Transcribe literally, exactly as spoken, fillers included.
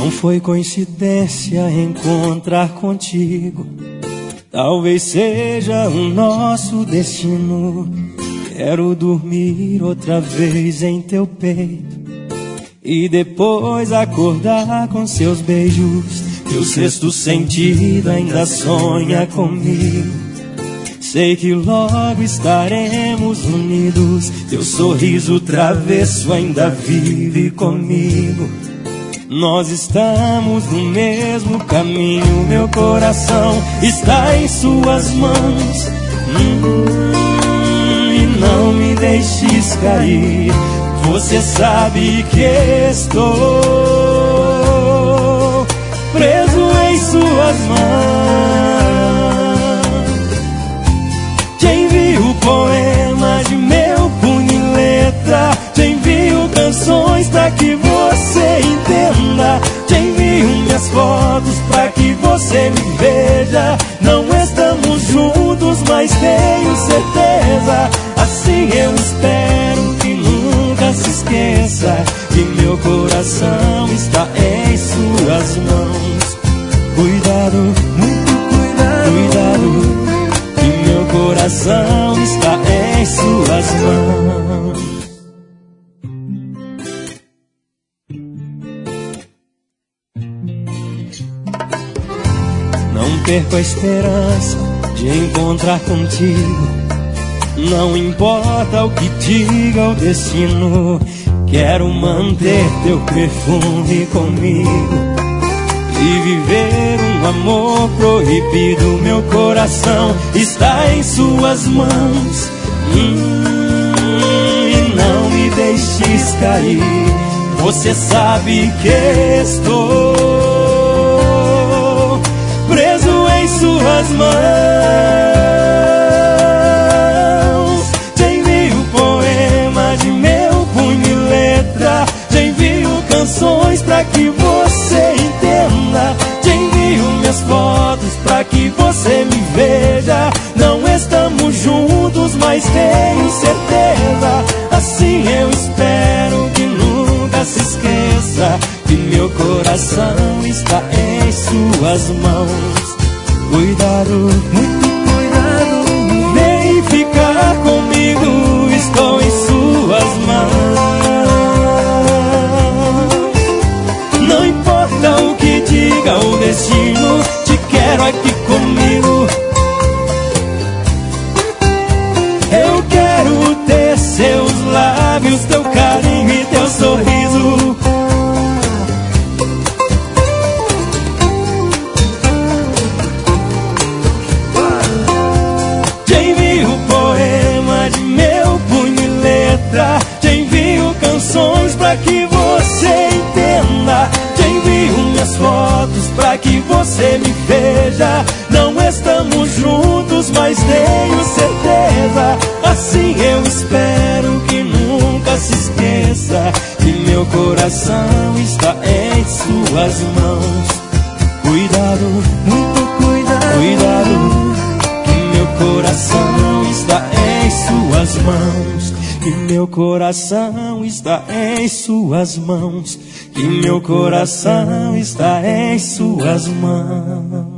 Não foi coincidência encontrar contigo, talvez seja o nosso destino. Quero dormir outra vez em teu peito e depois acordar com seus beijos. Teu sexto sentido ainda sonha comigo. Sei que logo estaremos unidos. Teu sorriso travesso ainda vive comigo. Nós estamos no mesmo caminho. Meu coração está em suas mãos. hum, E não me deixes cair. Você sabe que estou preso em suas mãos. Te envio poemas de meu punho e letra. Te envio canções pra que você entenda. Te envio minhas fotos pra que você me veja. Não estamos juntos, mas tenho certeza. Assim eu espero que nunca se esqueça que meu coração está em suas mãos. Cuidado, muito cuidado, cuidado, que meu coração está em suas mãos. Não perco a esperança de encontrar contigo. Não importa o que diga o destino. Quero manter teu perfume comigo e viver um amor proibido. Meu coração está em suas mãos. hum, E não me deixes cair. Você sabe que estou preso em suas mãos. Te envio poemas de meu punho e letra. Te envio canções pra que você entenda. Te envio minhas fotos pra que você me veja. Não estamos juntos, mas tenho certeza. Assim eu espero que nunca se esqueça que meu coração está em suas mãos. Cuidado, muito cuidado, vem ficar comigo. Estou em suas mãos. Não importa o que diga o destino, te quero aqui comigo. Eu quero ter seus lábios, teu carinho e teu sorriso. Te envio poema de meu punho e letra. Te envio canções pra que você entenda. Te envio minhas fotos pra que você me veja. Não estamos juntos, mas tenho certeza. Assim eu espero que nunca se esqueça que meu coração está em suas mãos. Cuidado, muito cuidado, cuidado, que meu coração está em suas mãos. Que meu coração está em suas mãos. Que meu coração está em suas mãos.